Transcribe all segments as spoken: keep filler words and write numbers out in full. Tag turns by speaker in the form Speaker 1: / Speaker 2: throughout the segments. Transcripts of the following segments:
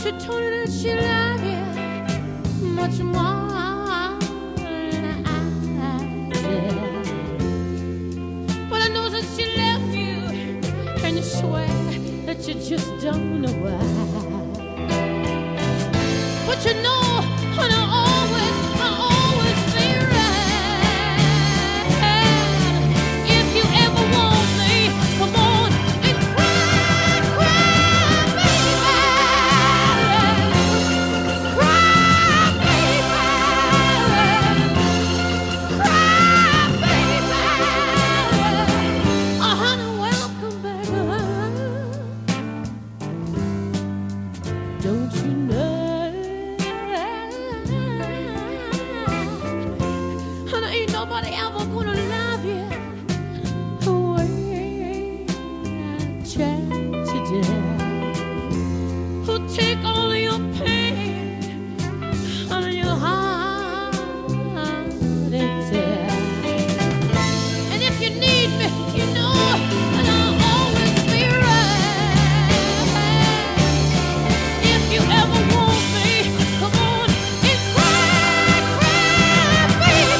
Speaker 1: She told her that she loved you much more than I did. But I know that she left you, and you swear that you just don't know why. But you know, and I always, I always be right. If you ever want me, come on and cry, cry, baby. Cry, baby. Cry, baby. Oh, honey, welcome back. Don't you know? Nobody ever gonna love you the way I tried today. Who take all your pain out of your heart and tear. And if you need me, you know, and I'll always be right. If you ever want me, come on and cry, cry, baby.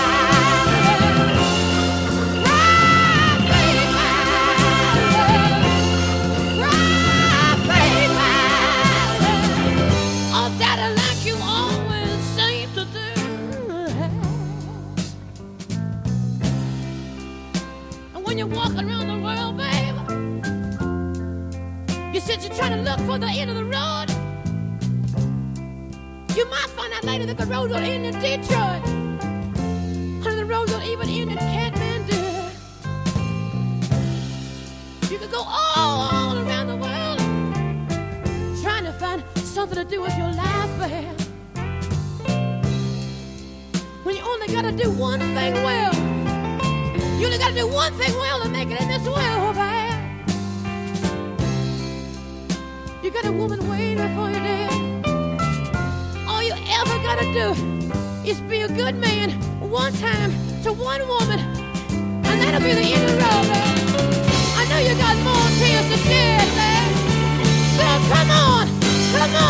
Speaker 1: You're walking around the world, baby. You said you're trying to look for the end of the road. You might find out later that the road will end in Detroit, or the road will even end in Kathmandu. You could go all, all around the world trying to find something to do with your life, baby. When you only gotta do one thing well. You only gotta do one thing well to make it in this world, babe. You got a woman waiting for you there. All you ever gotta do is be a good man one time to one woman, and that'll be the end of the road, babe. I know you got more tears to shed, babe. So come on, come on.